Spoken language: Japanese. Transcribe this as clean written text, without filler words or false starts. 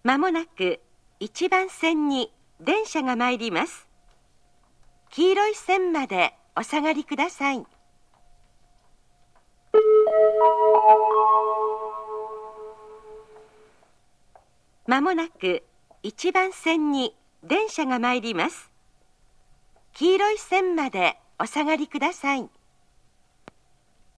まもなく1番線に電車が参ります。黄色い線までお下がりください。まもなく1番線に電車が参ります。黄色い線までお下がりください。